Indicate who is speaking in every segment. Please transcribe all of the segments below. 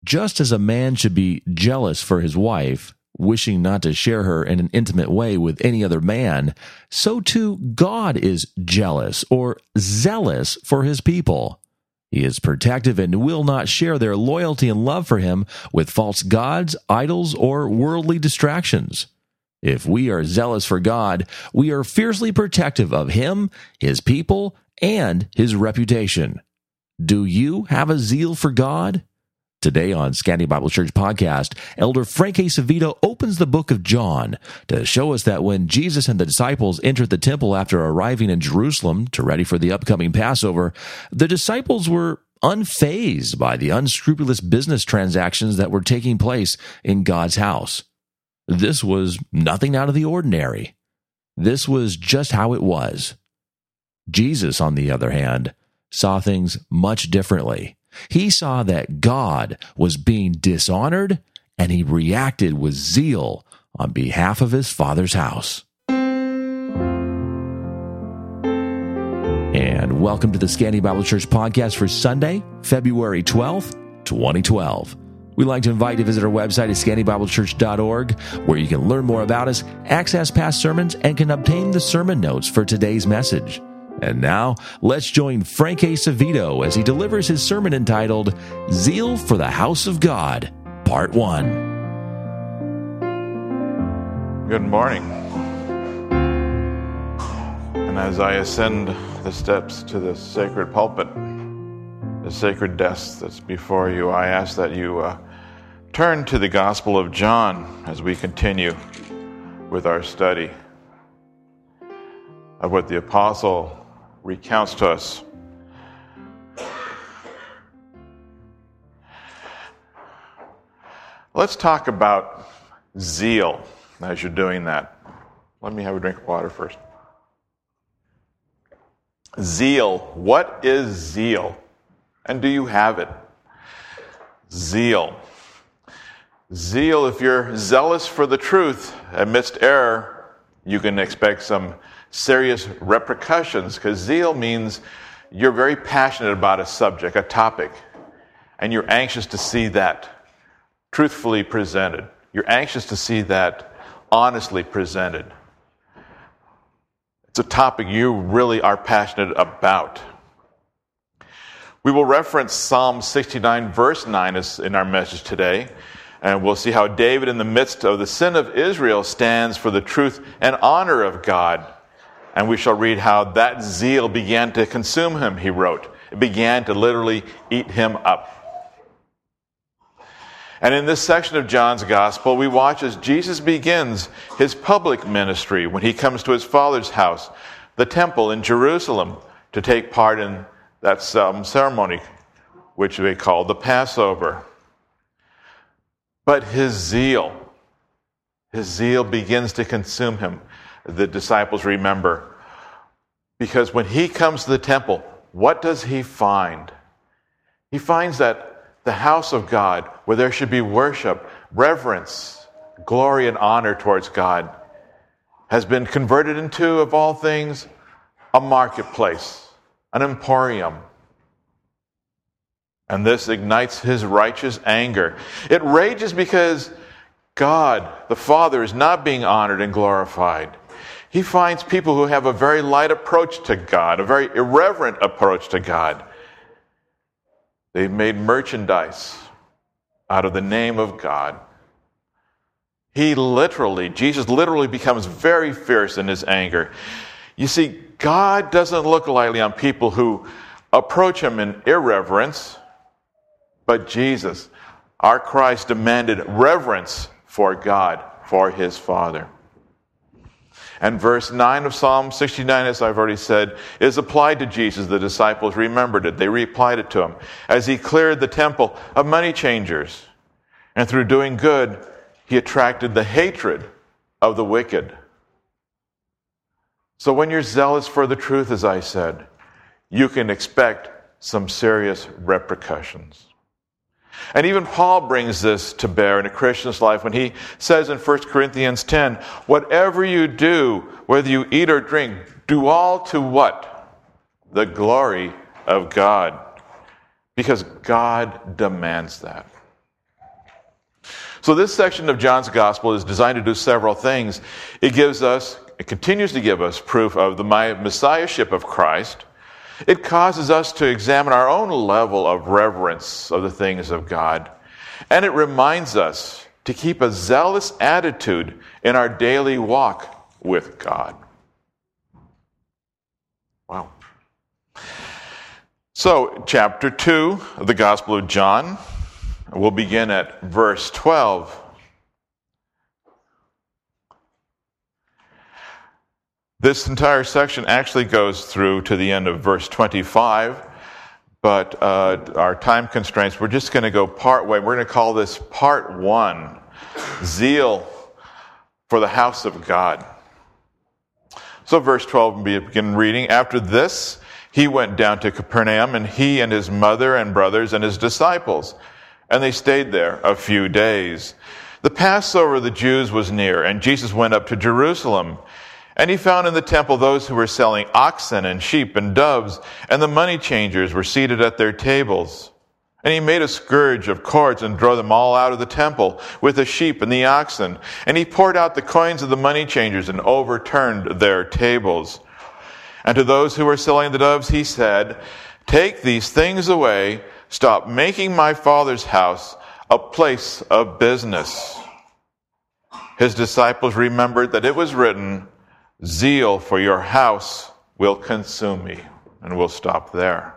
Speaker 1: Just as a man should be jealous for his wife, wishing not to share her in an intimate way with any other man, so too God is jealous or zealous for his people. He is protective and will not share their loyalty and love for him with false gods, idols, or worldly distractions. If we are zealous for God, we are fiercely protective of him, his people, and his reputation. Do you have a zeal for God? Today on Scanty Bible Church Podcast, Elder Frank Acevedo opens the book of John to show us that when Jesus and the disciples entered the temple after arriving in Jerusalem to ready for the upcoming Passover, the disciples were unfazed by the unscrupulous business transactions that were taking place in God's house. This was nothing out of the ordinary. This was just how it was. Jesus, on the other hand, saw things much differently. He saw that God was being dishonored, and he reacted with zeal on behalf of his Father's house. And welcome to the Scanty Bible Church Podcast for Sunday, February 12th, 2012. We'd like to invite you to visit our website at scantybiblechurch.org, where you can learn more about us, access past sermons, and can obtain the sermon notes for today's message. And now, let's join Frank Acevedo as he delivers his sermon entitled, Zeal for the House of God, Part 1.
Speaker 2: Good morning. And as I ascend the steps to the sacred pulpit, the sacred desk that's before you, I ask that you turn to the Gospel of John as we continue with our study of what the Apostle recounts to us. Let's talk about zeal as you're doing that. Let me have a drink of water first. Zeal. What is zeal? And do you have it? Zeal. Zeal, if you're zealous for the truth amidst error, you can expect some serious repercussions, because zeal means you're very passionate about a subject, a topic, and you're anxious to see that truthfully presented. You're anxious to see that honestly presented. It's a topic you really are passionate about. We will reference Psalm 69, verse 9 in our message today, and we'll see how David, in the midst of the sin of Israel, stands for the truth and honor of God. And we shall read how that zeal began to consume him, he wrote. It began to literally eat him up. And in this section of John's Gospel, we watch as Jesus begins his public ministry when he comes to his Father's house, the temple in Jerusalem, to take part in that ceremony, which they call the Passover. But his zeal begins to consume him. The disciples remember. Because when he comes to the temple, what does he find? He finds that the house of God, where there should be worship, reverence, glory, and honor towards God, has been converted into, of all things, a marketplace, an emporium. And this ignites his righteous anger. It rages because God, the Father, is not being honored and glorified. He finds people who have a very light approach to God, a very irreverent approach to God. They've made merchandise out of the name of God. Jesus literally becomes very fierce in his anger. You see, God doesn't look lightly on people who approach him in irreverence, but Jesus, our Christ, demanded reverence for God, for his Father. And verse 9 of Psalm 69, as I've already said, is applied to Jesus. The disciples remembered it. They reapplied it to him as he cleared the temple of money changers. And through doing good, he attracted the hatred of the wicked. So when you're zealous for the truth, as I said, you can expect some serious repercussions. And even Paul brings this to bear in a Christian's life when he says in 1 Corinthians 10, whatever you do, whether you eat or drink, do all to what? The glory of God. Because God demands that. So this section of John's Gospel is designed to do several things. It continues to give us proof of the Messiahship of Christ. It causes us to examine our own level of reverence of the things of God. And it reminds us to keep a zealous attitude in our daily walk with God. Wow. So, chapter 2 of the Gospel of John, we'll begin at verse 12. This entire section actually goes through to the end of verse 25, but our time constraints, we're just going to go part way. We're going to call this part 1, Zeal for the House of God. So verse 12, we begin reading. After this, he went down to Capernaum, and he and his mother and brothers and his disciples, and they stayed there a few days. The Passover of the Jews was near, and Jesus went up to Jerusalem. And he found in the temple those who were selling oxen and sheep and doves, and the money changers were seated at their tables. And he made a scourge of cords and drove them all out of the temple with the sheep and the oxen. And he poured out the coins of the money changers and overturned their tables. And to those who were selling the doves he said, "Take these things away. Stop making my Father's house a place of business." His disciples remembered that it was written, "Zeal for your house will consume me." And we'll stop there.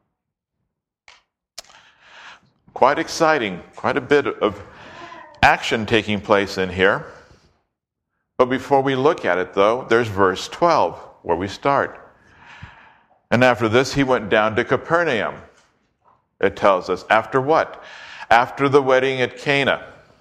Speaker 2: Quite exciting, quite a bit of action taking place in here. But before we look at it, though, there's verse 12, where we start. And after this, he went down to Capernaum. It tells us, after what? After the wedding at Cana.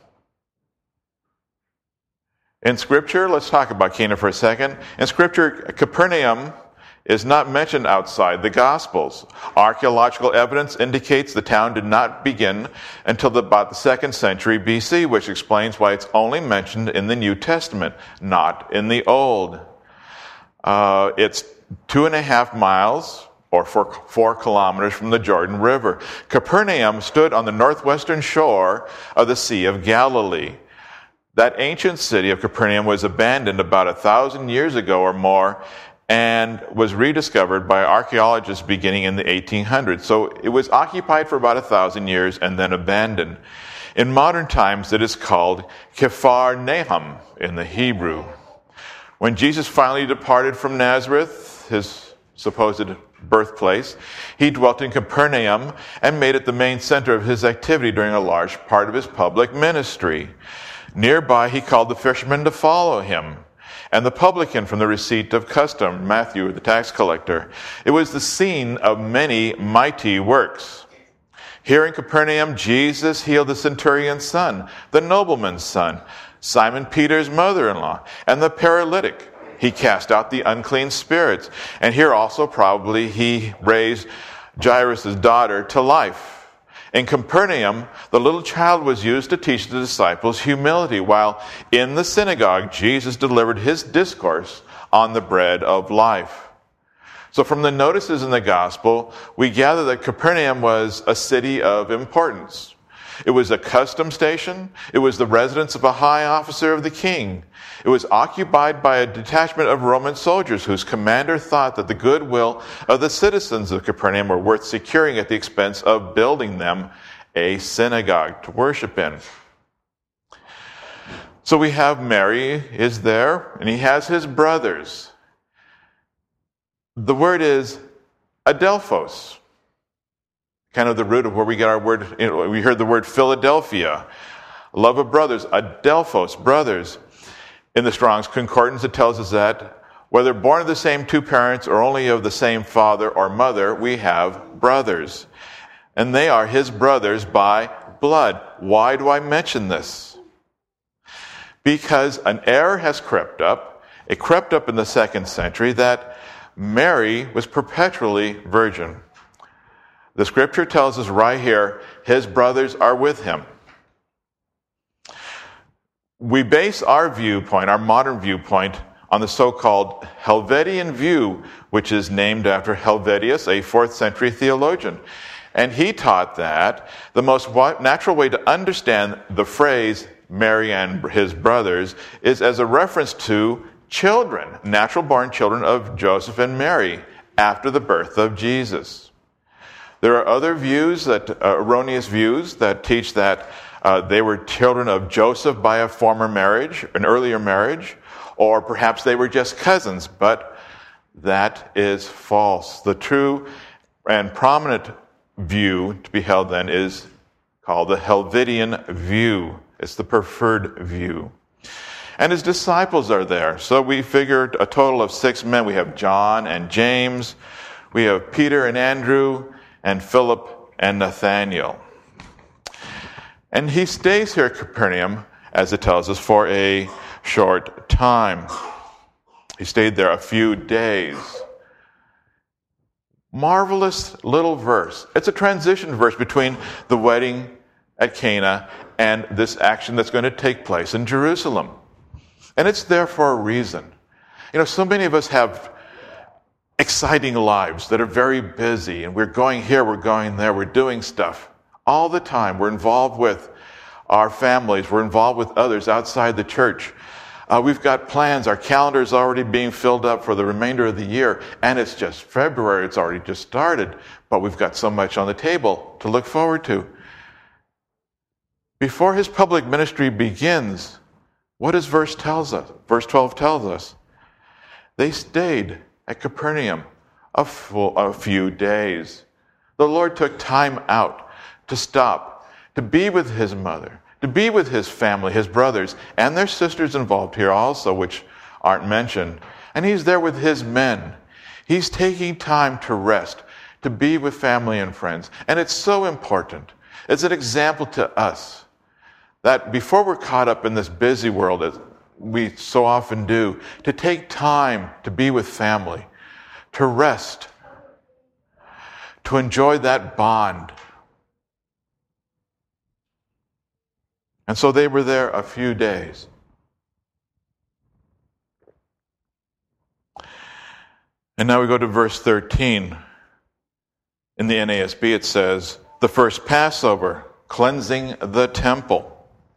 Speaker 2: In Scripture, let's talk about Cana for a second. In Scripture, Capernaum is not mentioned outside the Gospels. Archaeological evidence indicates the town did not begin until about the 2nd century BC, which explains why it's only mentioned in the New Testament, not in the Old. It's 2.5 miles, or 4 kilometers from the Jordan River. Capernaum stood on the northwestern shore of the Sea of Galilee. That ancient city of Capernaum was abandoned about 1,000 years ago or more and was rediscovered by archaeologists beginning in the 1800s. So it was occupied for about 1,000 years and then abandoned. In modern times, it is called Kephar Nahum in the Hebrew. When Jesus finally departed from Nazareth, his supposed birthplace, he dwelt in Capernaum and made it the main center of his activity during a large part of his public ministry. Nearby, he called the fishermen to follow him, and the publican from the receipt of custom, Matthew, the tax collector. It was the scene of many mighty works. Here in Capernaum, Jesus healed the centurion's son, the nobleman's son, Simon Peter's mother-in-law, and the paralytic. He cast out the unclean spirits. And here also probably he raised Jairus' daughter to life. In Capernaum, the little child was used to teach the disciples humility, while in the synagogue, Jesus delivered his discourse on the bread of life. So from the notices in the gospel, we gather that Capernaum was a city of importance. It was a custom station. It was the residence of a high officer of the king. It was occupied by a detachment of Roman soldiers whose commander thought that the goodwill of the citizens of Capernaum were worth securing at the expense of building them a synagogue to worship in. So we have Mary is there, and he has his brothers. The word is adelphos, kind of the root of where we get our word. We heard the word Philadelphia, love of brothers, adelphos, brothers. In the Strong's Concordance, it tells us that whether born of the same two parents or only of the same father or mother, we have brothers. And they are his brothers by blood. Why do I mention this? Because an error has crept up. It crept up in the 2nd century that Mary was perpetually virgin. The Scripture tells us right here, his brothers are with him. We base our viewpoint, our modern viewpoint, on the so-called Helvetian view, which is named after Helvetius, a 4th century theologian. And he taught that the most natural way to understand the phrase Mary and his brothers is as a reference to children, natural-born children of Joseph and Mary after the birth of Jesus. There are other views, erroneous views, that teach that they were children of Joseph by a former marriage, an earlier marriage, or perhaps they were just cousins, but that is false. The true and prominent view to be held then is called the Helvidian view. It's the preferred view. And his disciples are there. So we figured a total of 6 men. We have John and James. We have Peter and Andrew and Philip and Nathaniel. And he stays here at Capernaum, as it tells us, for a short time. He stayed there a few days. Marvelous little verse. It's a transition verse between the wedding at Cana and this action that's going to take place in Jerusalem. And it's there for a reason. You know, so many of us have exciting lives that are very busy, and we're going here, we're going there, we're doing stuff all the time. We're involved with our families, we're involved with others outside the church. We've got plans, our calendar is already being filled up for the remainder of the year, and it's just February, it's already just started, but we've got so much on the table to look forward to. Before his public ministry begins, what does verse 12 tells us? They stayed at Capernaum a few days. The Lord took time out to stop, to be with his mother, to be with his family, his brothers, and their sisters involved here also, which aren't mentioned. And he's there with his men. He's taking time to rest, to be with family and friends. And it's so important. It's an example to us that before we're caught up in this busy world, as we so often do, to take time to be with family, to rest, to enjoy that bond. And so they were there a few days. And now we go to verse 13. In the NASB it says, the first Passover, cleansing the temple.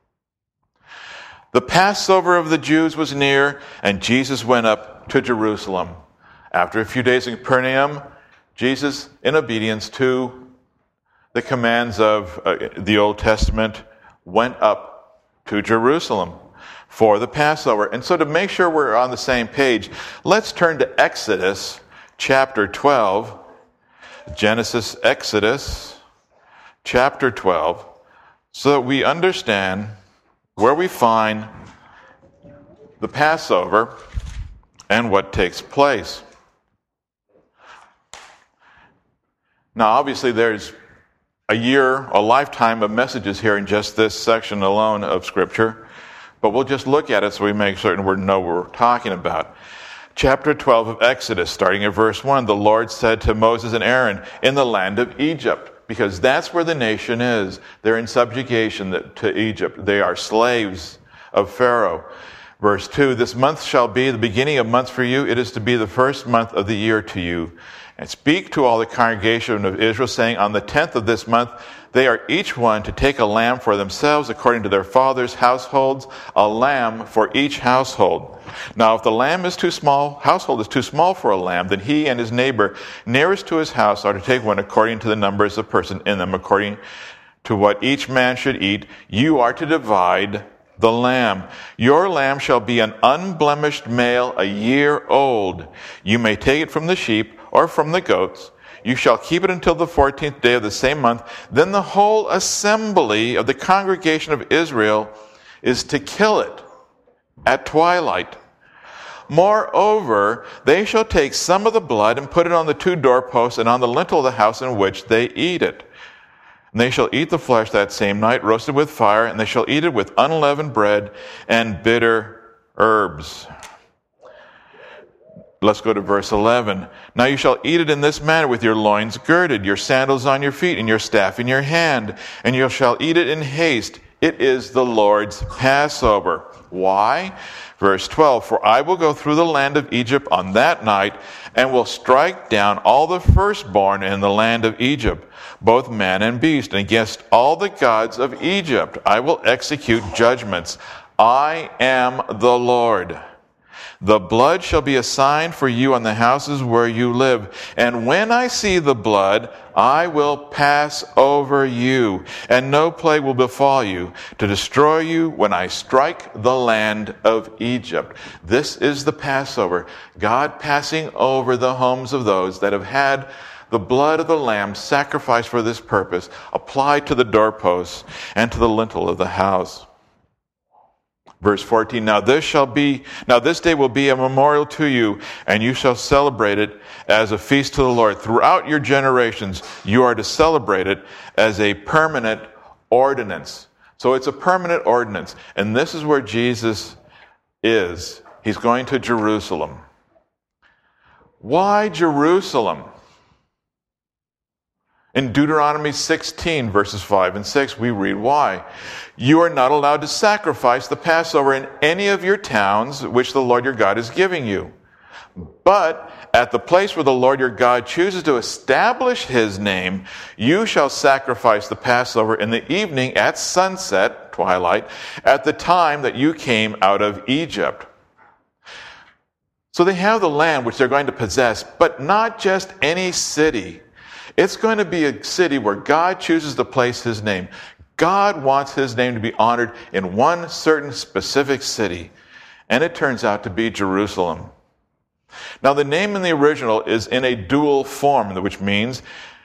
Speaker 2: The Passover of the Jews was near, and Jesus went up to Jerusalem. After a few days in Capernaum, Jesus, in obedience to the commands of the Old Testament, went up to Jerusalem for the Passover. And so to make sure we're on the same page, let's turn to Exodus chapter 12. Genesis, Exodus chapter 12, so that we understand where we find the Passover and what takes place. Now, obviously, there's a lifetime of messages here in just this section alone of Scripture, but we'll just look at it so we make certain we know what we're talking about. Chapter 12 of Exodus, starting at verse 1, the Lord said to Moses and Aaron in the land of Egypt, because that's where the nation is. They're in subjugation to Egypt. They are slaves of Pharaoh. Verse 2, this month shall be the beginning of months for you. It is to be the first month of the year to you. And speak to all the congregation of Israel, saying, on the 10th of this month, they are each one to take a lamb for themselves according to their father's households, a lamb for each household. Now, if the household is too small for a lamb, then he and his neighbor nearest to his house are to take one according to the numbers of persons in them, according to what each man should eat. You are to divide the lamb. Your lamb shall be an unblemished male, a year old. You may take it from the sheep or from the goats. You shall keep it until the 14th day of the same month. Then the whole assembly of the congregation of Israel is to kill it at twilight. Moreover, they shall take some of the blood and put it on the 2 doorposts and on the lintel of the house in which they eat it. And they shall eat the flesh that same night, roasted with fire, and they shall eat it with unleavened bread and bitter herbs. Let's go to verse 11. Now you shall eat it in this manner, with your loins girded, your sandals on your feet, and your staff in your hand. And you shall eat it in haste. It is the Lord's Passover. Why? Verse 12, for I will go through the land of Egypt on that night, and will strike down all the firstborn in the land of Egypt, both man and beast, and against all the gods of Egypt I will execute judgments. I am the Lord. The blood shall be a sign for you on the houses where you live. And when I see the blood, I will pass over you, and no plague will befall you, to destroy you when I strike the land of Egypt. This is the Passover, God passing over the homes of those that have had the blood of the lamb sacrificed for this purpose, applied to the doorposts and to the lintel of the house. Verse 14, Now this day will be a memorial to you, and you shall celebrate it as a feast to the Lord. Throughout your generations, you are to celebrate it as a permanent ordinance. So it's a permanent ordinance. And this is where Jesus is. He's going to Jerusalem. Why Jerusalem? In Deuteronomy 16, verses 5 and 6, we read why. You are not allowed to sacrifice the Passover in any of your towns which the Lord your God is giving you. But at the place where the Lord your God chooses to establish his name, you shall sacrifice the Passover in the evening at sunset, twilight, at the time that you came out of Egypt. So they have the land which they're going to possess, but not just any city. It's going to be a city where God chooses to place his name. God wants his name to be honored in one certain specific city, and it turns out to be Jerusalem. Now, the name in the original is in a dual form, which means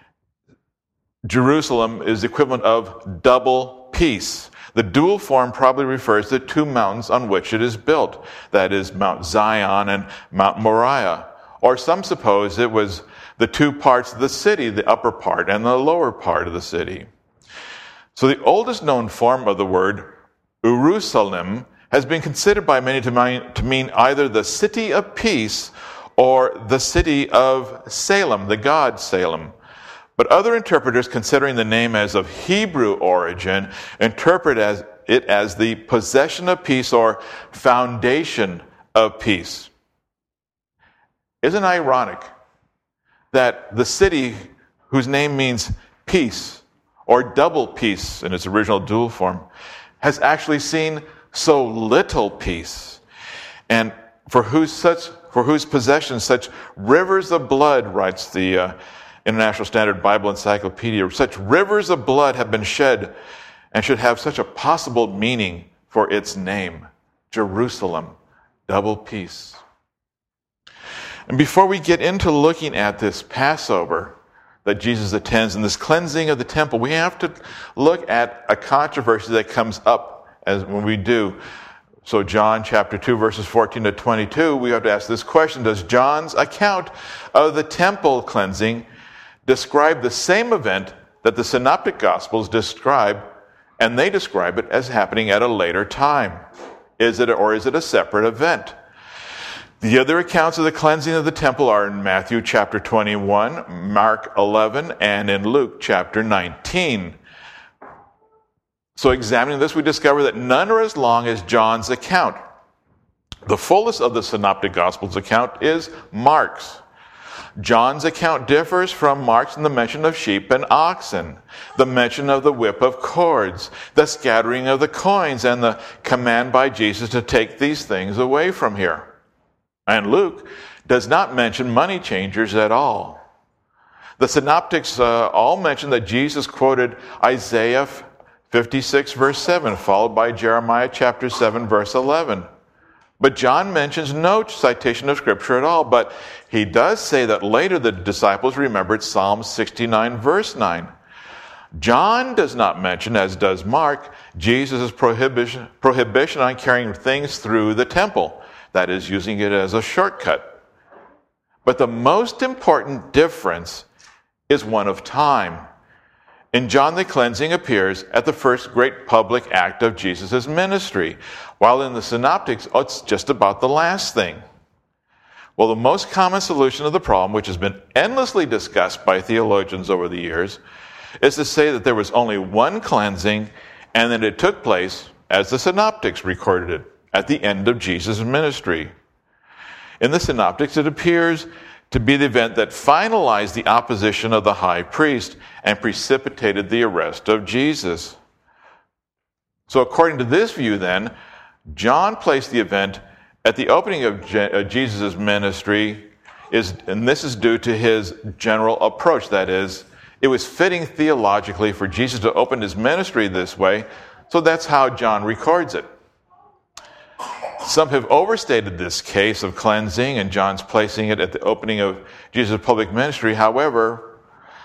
Speaker 2: Jerusalem is the equivalent of double peace. The dual form probably refers to two mountains on which it is built. That is Mount Zion and Mount Moriah. Or some suppose it was the two parts of the city, the upper part and the lower part of the city. So the oldest known form of the word, Jerusalem, has been considered by many to mean either the city of peace or the city of Salem, the god Salem. But other interpreters, considering the name as of Hebrew origin, interpret it as the possession of peace or foundation of peace. Isn't it ironic that the city whose name means peace, or double peace in its original dual form, has actually seen so little peace, and for whose possession such rivers of blood, writes the International Standard Bible Encyclopedia, such rivers of blood have been shed and should have such a possible meaning for its name, Jerusalem, double peace. And before we get into looking at this Passover that Jesus attends and this cleansing of the temple, we have to look at a controversy that comes up when we do. So John chapter 2, verses 14 to 22, we have to ask this question: does John's account of the temple cleansing describe the same event that the Synoptic Gospels describe, and they describe it as happening at a later time? Is it a separate event? The other accounts of the cleansing of the temple are in Matthew chapter 21, Mark 11, and in Luke chapter 19. So examining this, we discover that none are as long as John's account. The fullest of the Synoptic Gospels account is Mark's. John's account differs from Mark's in the mention of sheep and oxen, the mention of the whip of cords, the scattering of the coins, and the command by Jesus to take these things away from here. And Luke does not mention money changers at all. The synoptics all mention that Jesus quoted Isaiah 56 verse 7, followed by Jeremiah chapter 7 verse 11. But John mentions no citation of Scripture at all, but he does say that later the disciples remembered Psalm 69 verse 9. John does not mention, as does Mark, Jesus' prohibition on carrying things through the temple. That is, using it as a shortcut. But the most important difference is one of time. In John, the cleansing appears at the first great public act of Jesus' ministry, while in the Synoptics, it's just about the last thing. Well, the most common solution of the problem, which has been endlessly discussed by theologians over the years, is to say that there was only one cleansing and that it took place as the synoptics recorded it at the end of Jesus' ministry. In the synoptics, it appears to be the event that finalized the opposition of the high priest and precipitated the arrest of Jesus. So according to this view then, John placed the event at the opening of Jesus' ministry, and this is due to his general approach. That is, it was fitting theologically for Jesus to open his ministry this way, so that's how John records it. Some have overstated this case of cleansing and John's placing it at the opening of Jesus' public ministry. However,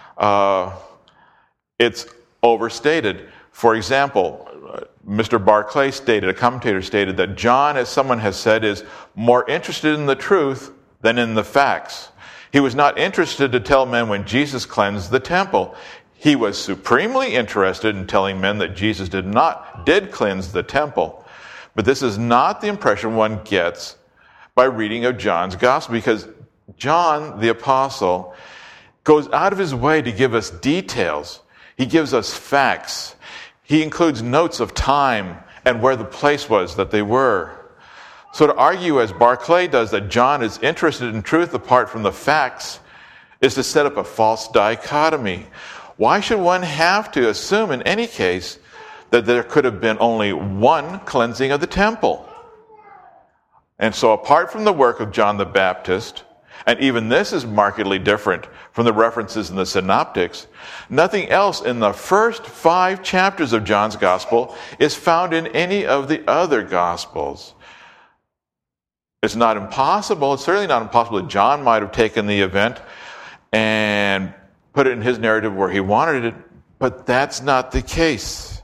Speaker 2: it's overstated. For example, Mr. Barclay stated, a commentator stated, that John, as someone has said, is more interested in the truth than in the facts. He was not interested to tell men when Jesus cleansed the temple. He was supremely interested in telling men that Jesus did cleanse the temple. But this is not the impression one gets by reading of John's gospel, because John, the apostle, goes out of his way to give us details. He gives us facts. He includes notes of time and where the place was that they were. So to argue, as Barclay does, that John is interested in truth apart from the facts is to set up a false dichotomy. Why should one have to assume in any case that there could have been only one cleansing of the temple? And so apart from the work of John the Baptist, and even this is markedly different from the references in the synoptics, nothing else in the first 5 chapters of John's gospel is found in any of the other gospels. It's not impossible, it's certainly not impossible that John might have taken the event and put it in his narrative where he wanted it, but that's not the case.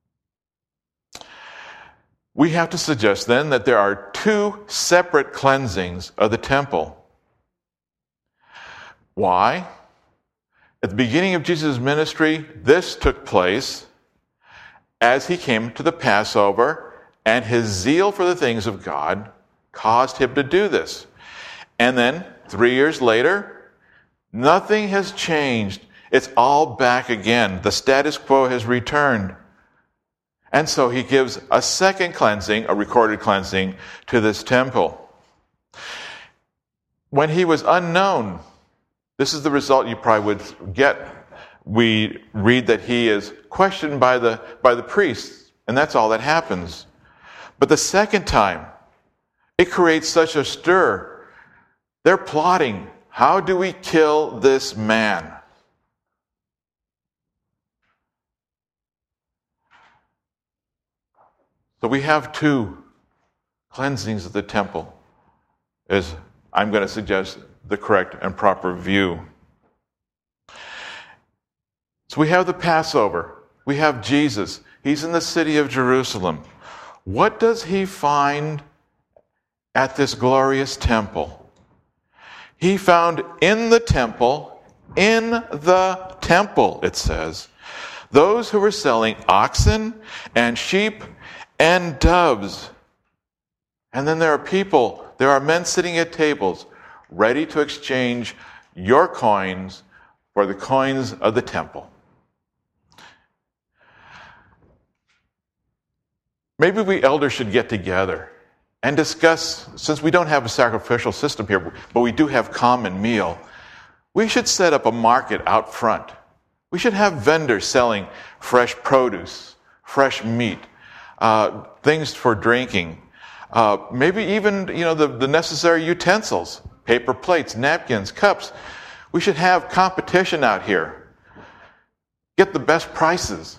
Speaker 2: We have to suggest then that there are 2 separate cleansings of the temple. Why? At the beginning of Jesus' ministry, this took place as he came to the Passover, and his zeal for the things of God caused him to do this. And then 3 years later, nothing has changed. It's all back again. The status quo has returned. And so he gives a second cleansing, a recorded cleansing, to this temple. When he was unknown, this is the result you probably would get. We read that he is questioned by the priests, and that's all that happens. But the second time, it creates such a stir. They're plotting, how do we kill this man? So we have 2 cleansings of the temple, as I'm going to suggest the correct and proper view. So we have the Passover. We have Jesus. He's in the city of Jerusalem. What does he find at this glorious temple? He found in the temple, it says, those who were selling oxen and sheep and doves. And then there are men sitting at tables, ready to exchange your coins for the coins of the temple. Maybe we elders should get together and discuss, since we don't have a sacrificial system here, but we do have common meal, we should set up a market out front. We should have vendors selling fresh produce, fresh meat, things for drinking, maybe even the necessary utensils, paper plates, napkins, cups. We should have competition out here. Get the best prices.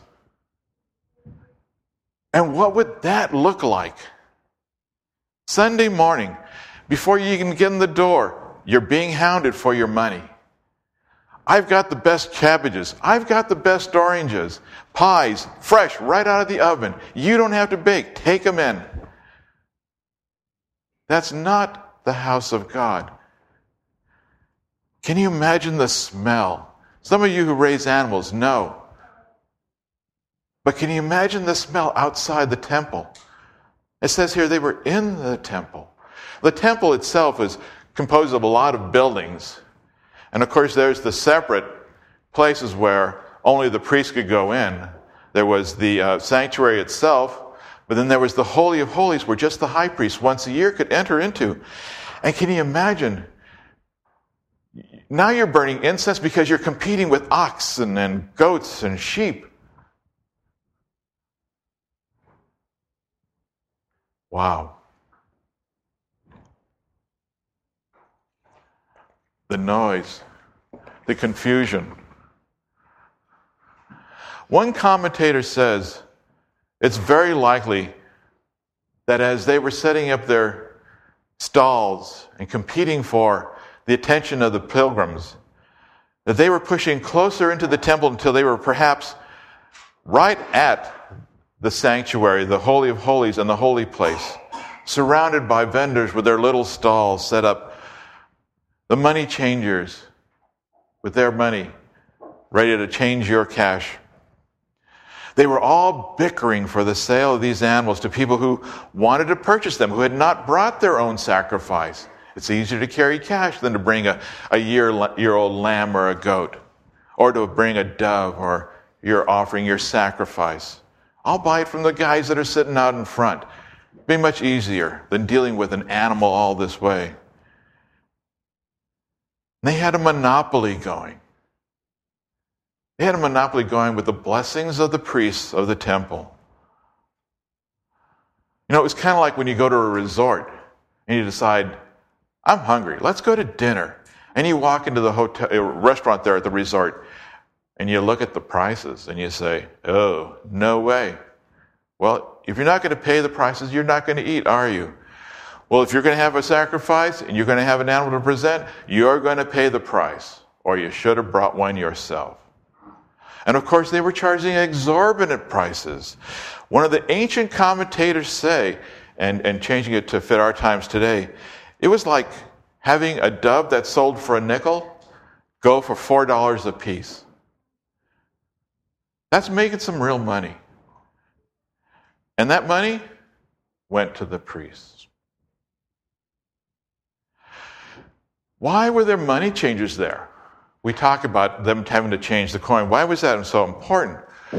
Speaker 2: And what would that look like? Sunday morning, before you even get in the door, you're being hounded for your money. I've got the best cabbages. I've got the best oranges. Pies, fresh, right out of the oven. You don't have to bake. Take them in. That's not the house of God. Can you imagine the smell? Some of you who raise animals know. But can you imagine the smell outside the temple? It says here they were in the temple. The temple itself is composed of a lot of buildings. And of course, there's the separate places where only the priest could go in. There was the sanctuary itself, but then there was the Holy of Holies where just the high priest once a year could enter into. And can you imagine? Now you're burning incense because you're competing with oxen and goats and sheep. Wow. The noise, the confusion. One commentator says it's very likely that as they were setting up their stalls and competing for the attention of the pilgrims, that they were pushing closer into the temple until they were perhaps right at the sanctuary, the Holy of Holies and the holy place, surrounded by vendors with their little stalls set up, the money changers with their money ready to change your cash. They were all bickering for the sale of these animals to people who wanted to purchase them, who had not brought their own sacrifice. It's easier to carry cash than to bring a year-old lamb or a goat, or to bring a dove, or you're offering your sacrifice. I'll buy it from the guys that are sitting out in front. It'd be much easier than dealing with an animal all this way. They had a monopoly going. They had a monopoly going with the blessings of the priests of the temple. You know, it was kind of like when you go to a resort and you decide, I'm hungry, let's go to dinner. And you walk into the restaurant there at the resort and you look at the prices and you say, oh, no way. Well, if you're not going to pay the prices, you're not going to eat, are you? Well, if you're going to have a sacrifice and you're going to have an animal to present, you're going to pay the price, or you should have brought one yourself. And of course, they were charging exorbitant prices. One of the ancient commentators say, and changing it to fit our times today, it was like having a dove that sold for a nickel go for $4 a piece. That's making some real money. And that money went to the priests. Why were there money changers there? We talk about them having to change the coin. Why was that so important?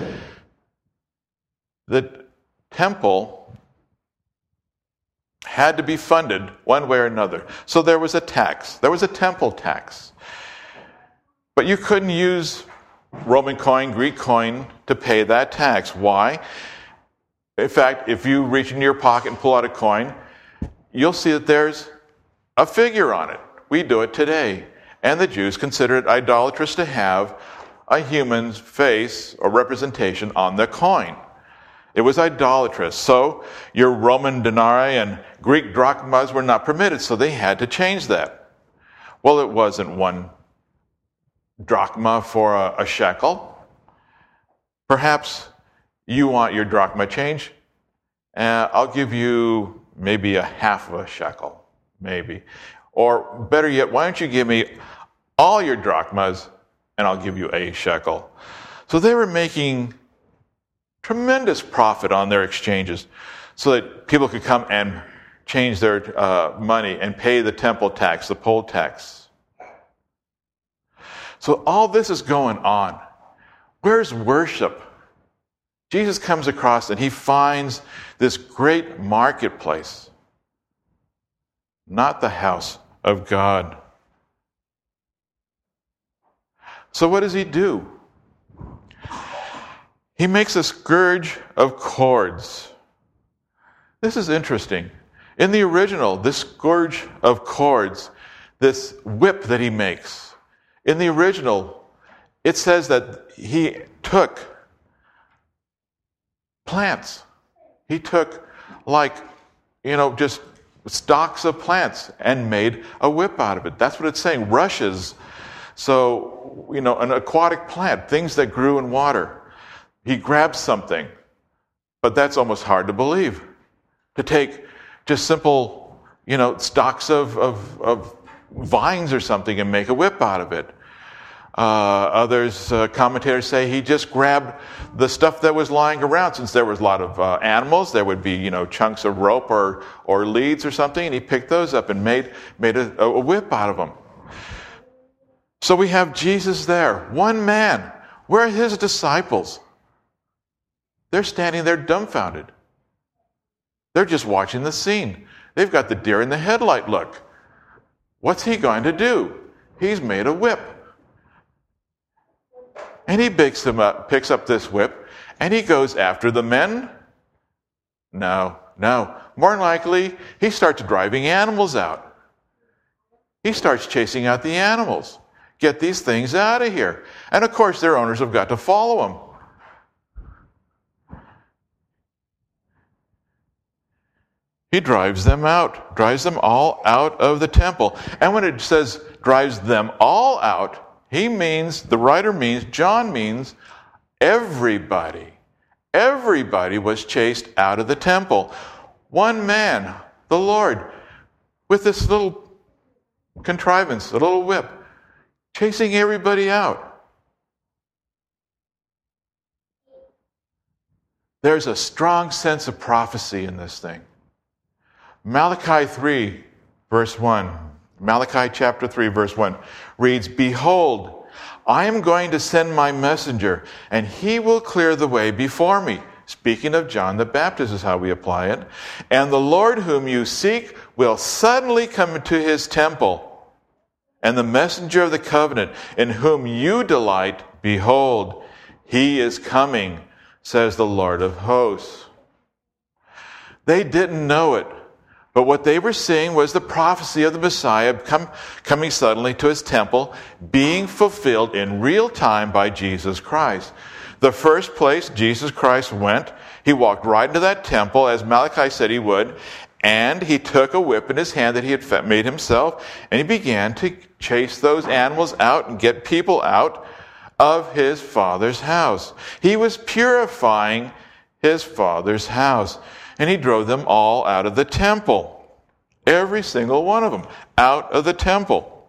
Speaker 2: The temple had to be funded one way or another. So there was a tax. There was a temple tax. But you couldn't use Roman coin, Greek coin to pay that tax. Why? In fact, if you reach into your pocket and pull out a coin, you'll see that there's a figure on it. We do it today. And the Jews considered it idolatrous to have a human's face or representation on the coin. It was idolatrous. So your Roman denarii and Greek drachmas were not permitted, so they had to change that. Well, it wasn't one drachma for a shekel. Perhaps you want your drachma change. I'll give you maybe a half of a shekel, maybe. Or better yet, why don't you give me all your drachmas and I'll give you a shekel. So they were making tremendous profit on their exchanges so that people could come and change their money and pay the temple tax, the poll tax. So all this is going on. Where's worship? Jesus comes across and he finds this great marketplace, not the house of God. So what does he do? He makes a scourge of cords. This is interesting. In the original, this scourge of cords, this whip that he makes, in the original, it says that he took plants. He took just stalks of plants and made a whip out of it. That's what it's saying, rushes. So, an aquatic plant, things that grew in water. He grabbed something, but that's almost hard to believe. To take just simple, stalks of vines or something and make a whip out of it. Commentators say he just grabbed the stuff that was lying around. Since there was a lot of animals, there would be, chunks of rope or leads or something, and he picked those up and made a whip out of them. So we have Jesus there, one man. Where are his disciples? They're standing there dumbfounded. They're just watching the scene. They've got the deer in the headlight look. What's he going to do? He's made a whip. And he picks up this whip, and he goes after the men? No. More than likely, he starts driving animals out. He starts chasing out the animals. Get these things out of here. And of course, their owners have got to follow him. He drives them all out of the temple. And when it says drives them all out, John means everybody. Everybody was chased out of the temple. One man, the Lord, with this little contrivance, a little whip, chasing everybody out. There's a strong sense of prophecy in this thing. Malachi 3, verse 1. Malachi chapter 3, verse 1 reads, "Behold, I am going to send my messenger, and he will clear the way before me." Speaking of John the Baptist is how we apply it. "And the Lord whom you seek will suddenly come into his temple. And the messenger of the covenant in whom you delight, behold, he is coming, says the Lord of hosts." They didn't know it. But what they were seeing was the prophecy of the Messiah coming suddenly to his temple, being fulfilled in real time by Jesus Christ. The first place Jesus Christ went, he walked right into that temple, as Malachi said he would, and he took a whip in his hand that he had made himself, and he began to chase those animals out and get people out of his Father's house. He was purifying his Father's house. And he drove them all out of the temple. Every single one of them out of the temple.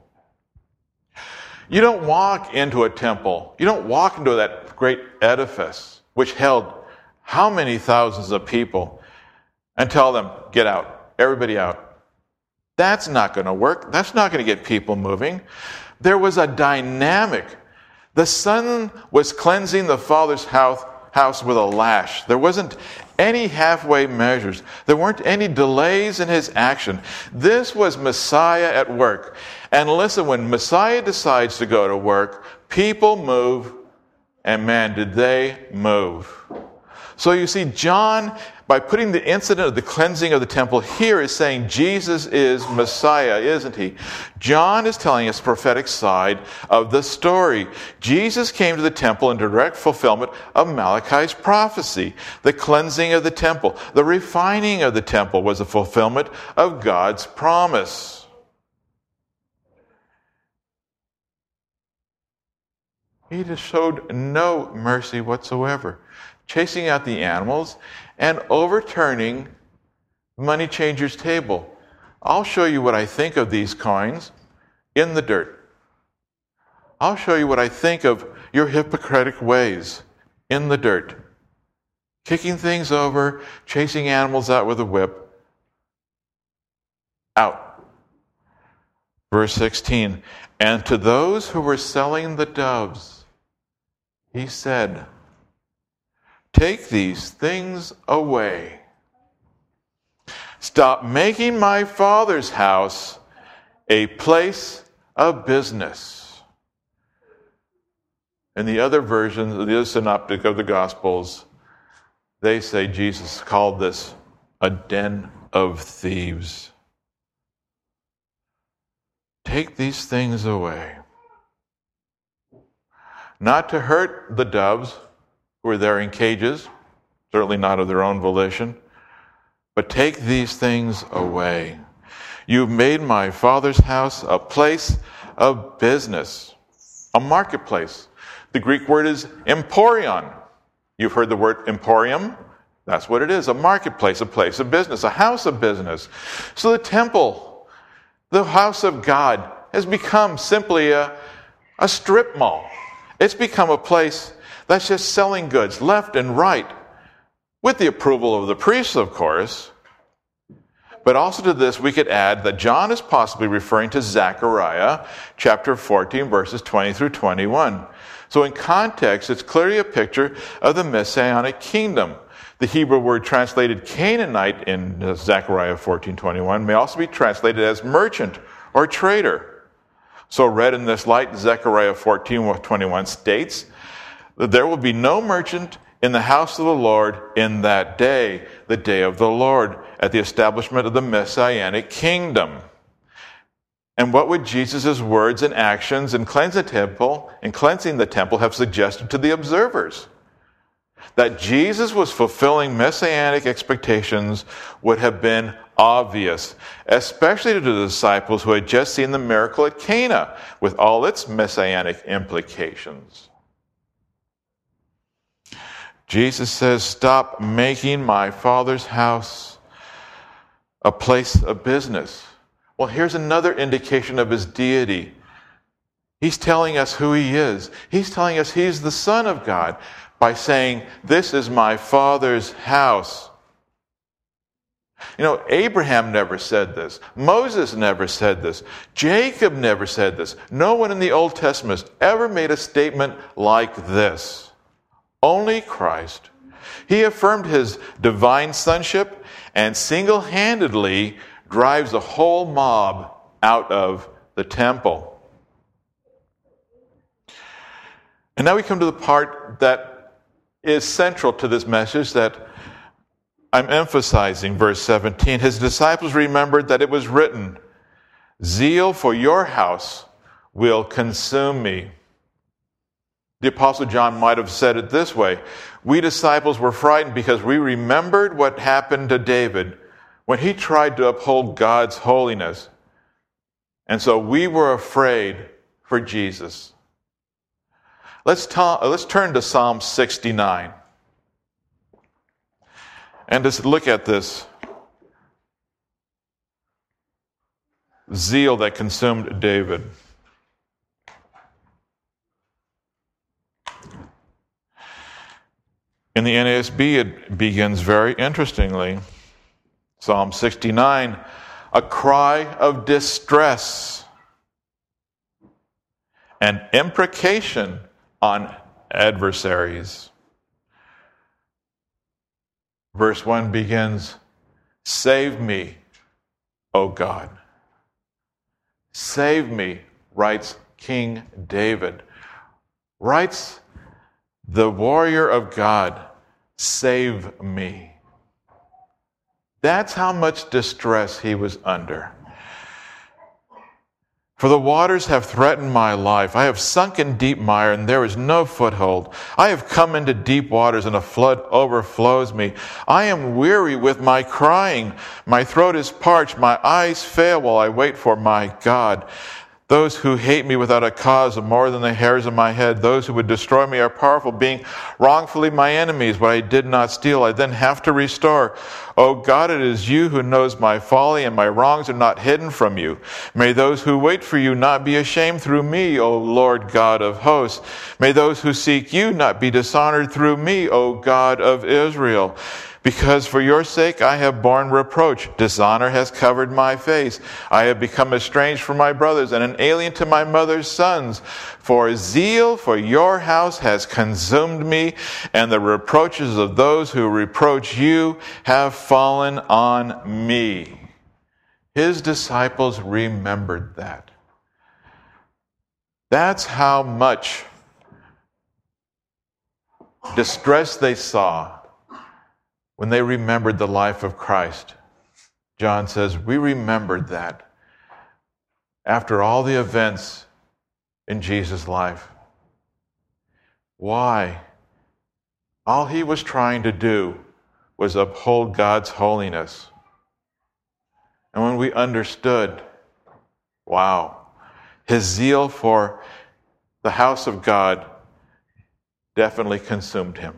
Speaker 2: You don't walk into a temple. You don't walk into that great edifice, which held how many thousands of people, and tell them, get out, everybody out. That's not going to work. That's not going to get people moving. There was a dynamic. The Son was cleansing the Father's house with a lash. There wasn't any halfway measures. There weren't any delays in his action. This was Messiah at work. And listen, when Messiah decides to go to work, people move, and man, did they move. So you see, John, by putting the incident of the cleansing of the temple here, is saying Jesus is Messiah, isn't he? John is telling us the prophetic side of the story. Jesus came to the temple in direct fulfillment of Malachi's prophecy. The cleansing of the temple, the refining of the temple was a fulfillment of God's promise. He just showed no mercy whatsoever, chasing out the animals and overturning money changer's table. I'll show you what I think of these coins in the dirt. I'll show you what I think of your hypocritic ways in the dirt. Kicking things over, chasing animals out with a whip. Out. Verse 16, "And to those who were selling the doves, he said, take these things away. Stop making my Father's house a place of business." In the other versions, the other synoptic of the Gospels, they say Jesus called this a den of thieves. Take these things away. Not to hurt the doves who were there in cages, certainly not of their own volition, but take these things away. You've made my Father's house a place of business, a marketplace. The Greek word is emporion. You've heard the word emporium? That's what it is, a marketplace, a place of business, a house of business. So the temple, the house of God, has become simply a strip mall. It's become a place that's just selling goods left and right, with the approval of the priests, of course. But also to this, we could add that John is possibly referring to Zechariah chapter 14, verses 20 through 21. So in context, it's clearly a picture of the Messianic kingdom. The Hebrew word translated Canaanite in Zechariah 14:21 may also be translated as merchant or trader. So read in this light, Zechariah 14:21 states that there will be no merchant in the house of the Lord in that day, the day of the Lord, at the establishment of the Messianic kingdom. And what would Jesus' words and actions in cleansing the temple have suggested to the observers? That Jesus was fulfilling Messianic expectations would have been obvious, especially to the disciples who had just seen the miracle at Cana with all its Messianic implications. Jesus says, "Stop making my Father's house a place of business." Well, here's another indication of his deity. He's telling us who he is. He's telling us he's the Son of God by saying, "This is my Father's house." You know, Abraham never said this. Moses never said this. Jacob never said this. No one in the Old Testament has ever made a statement like this. Only Christ. He affirmed his divine sonship and single-handedly drives the whole mob out of the temple. And now we come to the part that is central to this message that I'm emphasizing, verse 17. His disciples remembered that it was written, "Zeal for your house will consume me." The Apostle John might have said it this way: we disciples were frightened because we remembered what happened to David when he tried to uphold God's holiness. And so we were afraid for Jesus. Let's turn to Psalm 69. And just look at this zeal that consumed David. In the NASB, it begins very interestingly. Psalm 69, a cry of distress, an imprecation on adversaries. Verse 1 begins, "Save me, O God." Save me, writes King David. Writes the warrior of God, save me. That's how much distress he was under. "For the waters have threatened my life. I have sunk in deep mire, and there is no foothold. I have come into deep waters, and a flood overflows me. I am weary with my crying. My throat is parched. My eyes fail while I wait for my God. Those who hate me without a cause are more than the hairs of my head. Those who would destroy me are powerful, being wrongfully my enemies. What I did not steal, I then have to restore. O God, it is you who knows my folly, and my wrongs are not hidden from you. May those who wait for you not be ashamed through me, O Lord God of hosts. May those who seek you not be dishonored through me, O God of Israel. Because for your sake I have borne reproach. Dishonor has covered my face. I have become estranged from my brothers and an alien to my mother's sons. For zeal for your house has consumed me, and the reproaches of those who reproach you have fallen on me." His disciples remembered that. That's how much distress they saw when they remembered the life of Christ. John says, we remembered that after all the events in Jesus' life. Why? All he was trying to do was uphold God's holiness. And when we understood, wow, his zeal for the house of God definitely consumed him,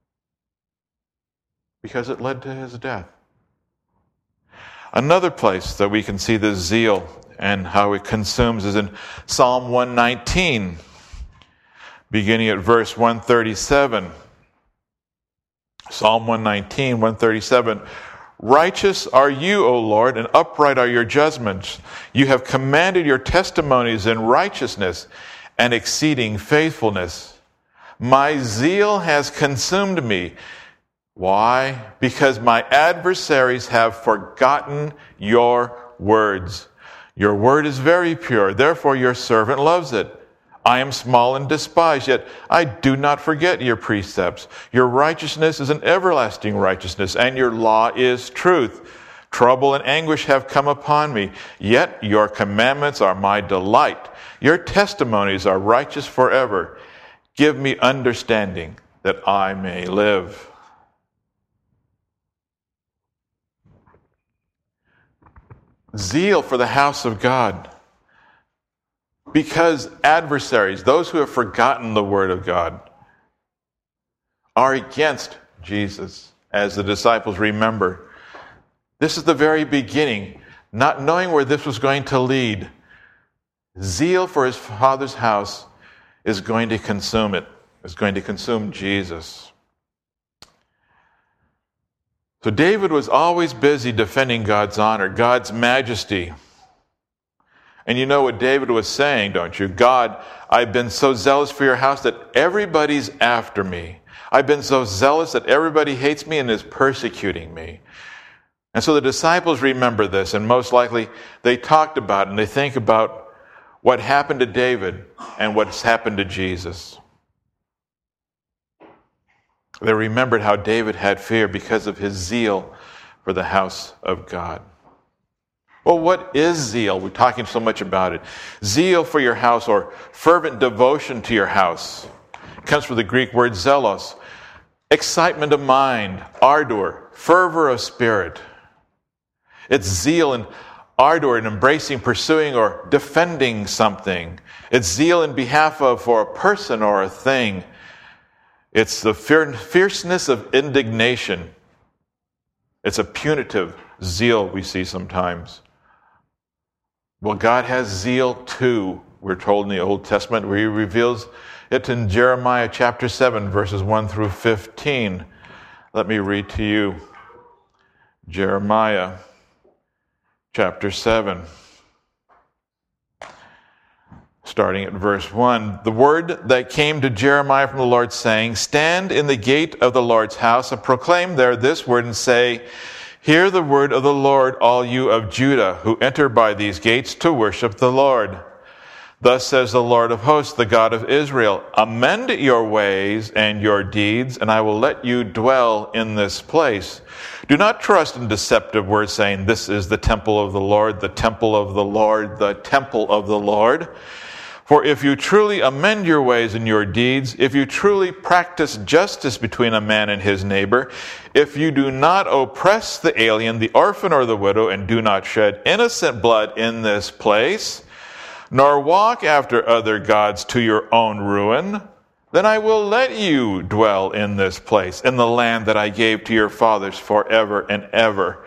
Speaker 2: because it led to his death. Another place that we can see this zeal and how it consumes is in Psalm 119, beginning at verse 137. Psalm 119, 137. "Righteous are you, O Lord, and upright are your judgments. You have commanded your testimonies in righteousness and exceeding faithfulness. My zeal has consumed me." Why? Because my adversaries have forgotten your words. Your word is very pure, therefore your servant loves it. I am small and despised, yet I do not forget your precepts. Your righteousness is an everlasting righteousness, and your law is truth. Trouble and anguish have come upon me, yet your commandments are my delight. Your testimonies are righteous forever. Give me understanding that I may live. Zeal for the house of God. Because adversaries, those who have forgotten the word of God, are against Jesus, as the disciples remember. This is the very beginning, not knowing where this was going to lead. Zeal for his Father's house is going to consume it, is going to consume Jesus. So David was always busy defending God's honor, God's majesty. And you know what David was saying, don't you? God, I've been so zealous for your house that everybody's after me. I've been so zealous that everybody hates me and is persecuting me. And so the disciples remember this, and most likely they talked about it, and they think about what happened to David and what's happened to Jesus. They remembered how David had fear because of his zeal for the house of God. Well, what is zeal? We're talking so much about it. Zeal for your house, or fervent devotion to your house, comes from the Greek word zelos. Excitement of mind, ardor, fervor of spirit. It's zeal and ardor in embracing, pursuing, or defending something. It's zeal in behalf of, for a person or a thing. It's the fierceness of indignation. It's a punitive zeal we see sometimes. Well, God has zeal too, we're told in the Old Testament, where he reveals it in Jeremiah chapter 7, verses 1 through 15. Let me read to you Jeremiah chapter 7, starting at verse 1. The word that came to Jeremiah from the Lord, saying, Stand in the gate of the Lord's house and proclaim there this word and say, Hear the word of the Lord, all you of Judah, who enter by these gates to worship the Lord. Thus says the Lord of hosts, the God of Israel, Amend your ways and your deeds, and I will let you dwell in this place. Do not trust in deceptive words, saying, This is the temple of the Lord, the temple of the Lord, the temple of the Lord. For if you truly amend your ways and your deeds, if you truly practice justice between a man and his neighbor, if you do not oppress the alien, the orphan, or the widow, and do not shed innocent blood in this place, nor walk after other gods to your own ruin, then I will let you dwell in this place, in the land that I gave to your fathers forever and ever.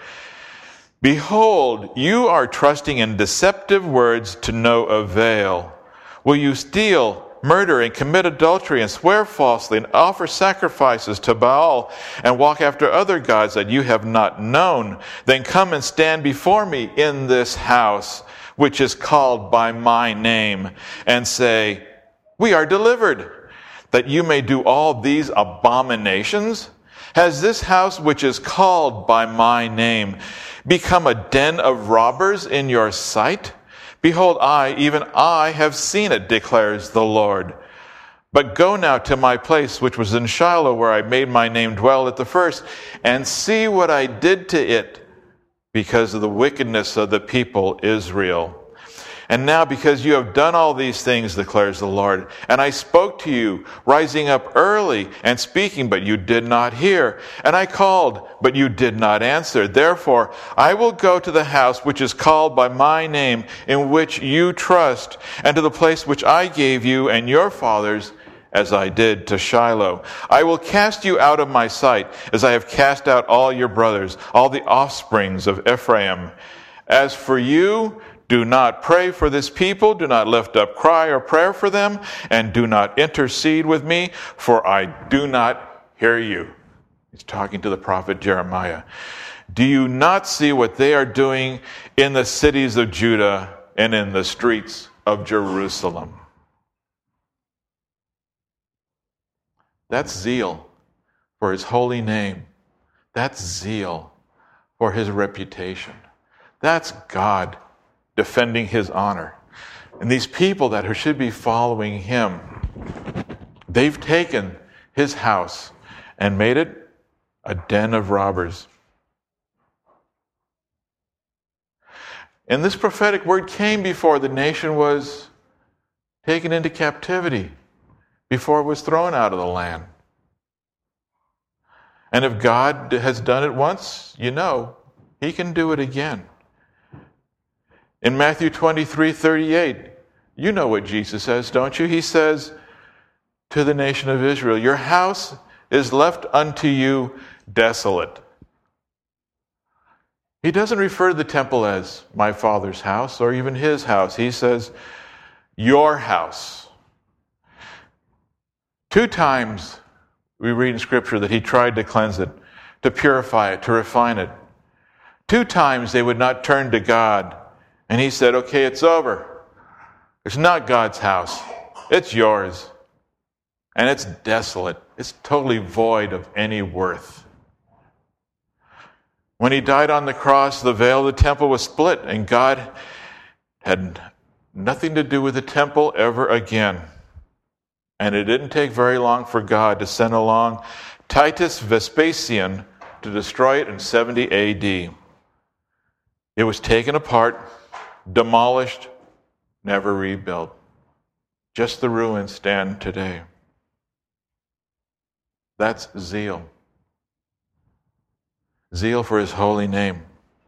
Speaker 2: Behold, you are trusting in deceptive words to no avail. Will you steal, murder, and commit adultery, and swear falsely, and offer sacrifices to Baal, and walk after other gods that you have not known? Then come and stand before me in this house, which is called by my name, and say, We are delivered, that you may do all these abominations? Has this house, which is called by my name, become a den of robbers in your sight? Behold, even I, have seen it, declares the Lord. But go now to my place, which was in Shiloh, where I made my name dwell at the first, and see what I did to it because of the wickedness of the people Israel. And now, because you have done all these things, declares the Lord, and I spoke to you, rising up early and speaking, but you did not hear. And I called, but you did not answer. Therefore, I will go to the house which is called by my name, in which you trust, and to the place which I gave you and your fathers, as I did to Shiloh. I will cast you out of my sight, as I have cast out all your brothers, all the offsprings of Ephraim. As for you, do not pray for this people, do not lift up cry or prayer for them, and do not intercede with me, for I do not hear you. He's talking to the prophet Jeremiah. Do you not see what they are doing in the cities of Judah and in the streets of Jerusalem? That's zeal for his holy name. That's zeal for his reputation. That's God defending his honor. And these people that should be following him, they've taken his house and made it a den of robbers. And this prophetic word came before the nation was taken into captivity, before it was thrown out of the land. And if God has done it once, you know, he can do it again. In Matthew 23:38, you know what Jesus says, don't you? He says to the nation of Israel, your house is left unto you desolate. He doesn't refer to the temple as my Father's house or even his house. He says, your house. 2 times we read in Scripture that he tried to cleanse it, to purify it, to refine it. 2 times they would not turn to God. And he said, okay, it's over. It's not God's house. It's yours. And it's desolate. It's totally void of any worth. When he died on the cross, the veil of the temple was split, and God had nothing to do with the temple ever again. And it didn't take very long for God to send along Titus Vespasian to destroy it in 70 AD. It was taken apart, demolished, never rebuilt. Just the ruins stand today. That's zeal. Zeal for his holy name.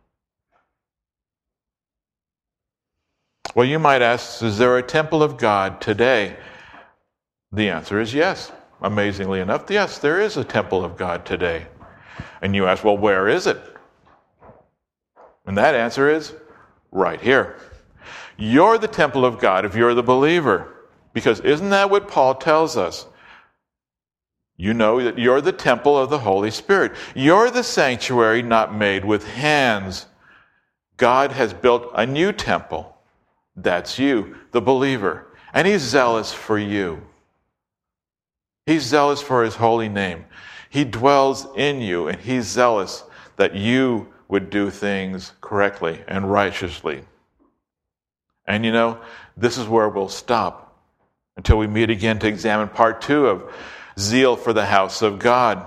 Speaker 2: Well, you might ask, is there a temple of God today? The answer is yes. Amazingly enough, yes, there is a temple of God today. And you ask, well, where is it? And that answer is right here. You're the temple of God if you're the believer. Because isn't that what Paul tells us? You know that you're the temple of the Holy Spirit. You're the sanctuary not made with hands. God has built a new temple. That's you, the believer. And he's zealous for you. He's zealous for his holy name. He dwells in you, and he's zealous that you would do things correctly and righteously. And you know, this is where we'll stop until we meet again to examine part 2 of zeal for the house of God.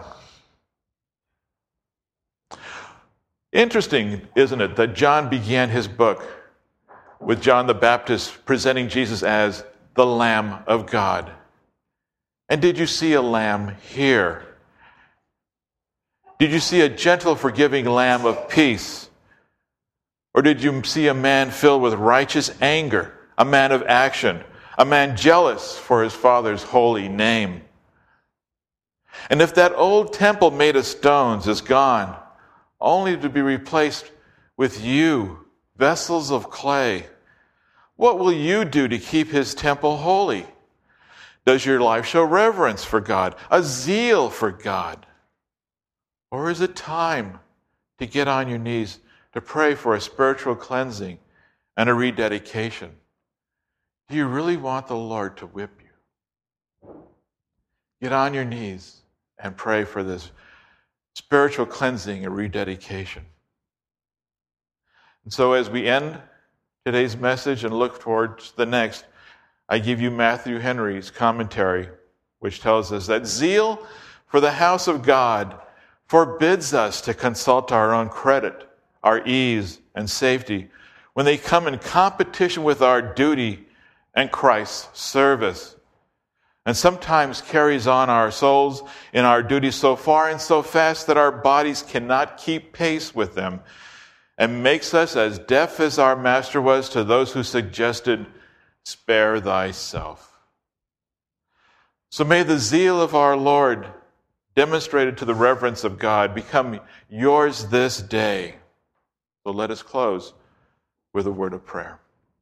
Speaker 2: Interesting, isn't it, that John began his book with John the Baptist presenting Jesus as the Lamb of God. And did you see a lamb here? Did you see a gentle, forgiving lamb of peace? Or did you see a man filled with righteous anger, a man of action, a man jealous for his Father's holy name? And if that old temple made of stones is gone, only to be replaced with you, vessels of clay, what will you do to keep his temple holy? Does your life show reverence for God, a zeal for God? Or is it time to get on your knees to pray for a spiritual cleansing and a rededication? Do you really want the Lord to whip you? Get on your knees and pray for this spiritual cleansing and rededication. And so as we end today's message and look towards the next, I give you Matthew Henry's commentary, which tells us that zeal for the house of God forbids us to consult our own credit, our ease, and safety when they come in competition with our duty and Christ's service, and sometimes carries on our souls in our duty so far and so fast that our bodies cannot keep pace with them, and makes us as deaf as our master was to those who suggested, spare thyself. So may the zeal of our Lord, demonstrated to the reverence of God, become yours this day. So let us close with a word of prayer.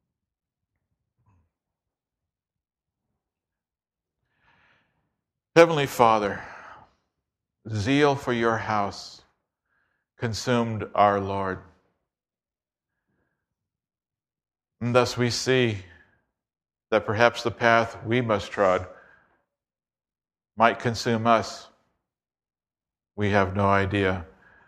Speaker 2: Heavenly Father, zeal for your house consumed our Lord. And thus we see that perhaps the path we must trod might consume us. We have no idea.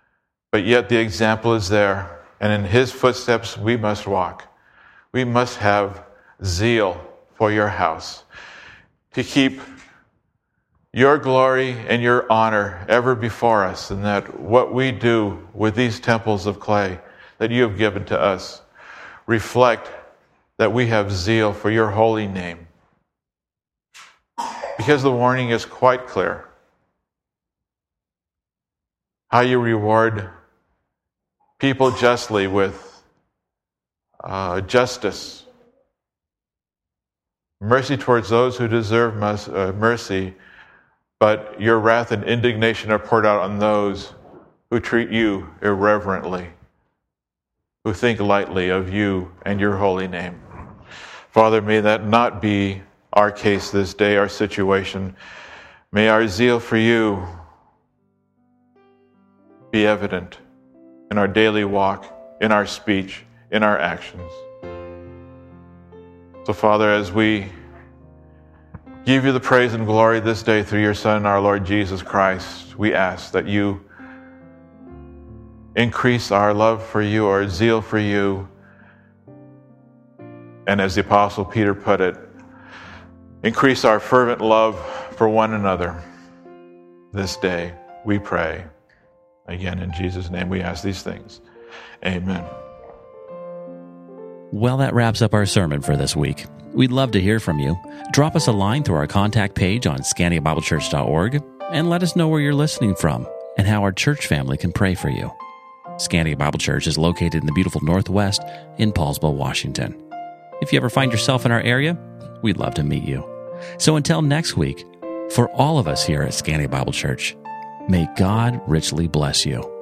Speaker 2: But yet the example is there, and in his footsteps we must walk. We must have zeal for your house, to keep your glory and your honor ever before us, and that what we do with these temples of clay that you have given to us reflect that we have zeal for your holy name. Because the warning is quite clear. How you reward people justly with justice. Mercy towards those who deserve mercy, but your wrath and indignation are poured out on those who treat you irreverently, who think lightly of you and your holy name. Father, may that not be our case this day, our situation. May our zeal for you be evident in our daily walk, in our speech, in our actions. So, Father, as we give you the praise and glory this day through your Son, our Lord Jesus Christ, we ask that you increase our love for you, our zeal for you, and as the Apostle Peter put it, increase our fervent love for one another this day, we pray. Again, in Jesus' name we ask these things. Amen.
Speaker 3: Well, that wraps up our sermon for this week. We'd love to hear from you. Drop us a line through our contact page on ScandiaBibleChurch.org and let us know where you're listening from and how our church family can pray for you. Scandia Bible Church is located in the beautiful Northwest in Paulsville, Washington. If you ever find yourself in our area, we'd love to meet you. So until next week, for all of us here at Scandia Bible Church, may God richly bless you.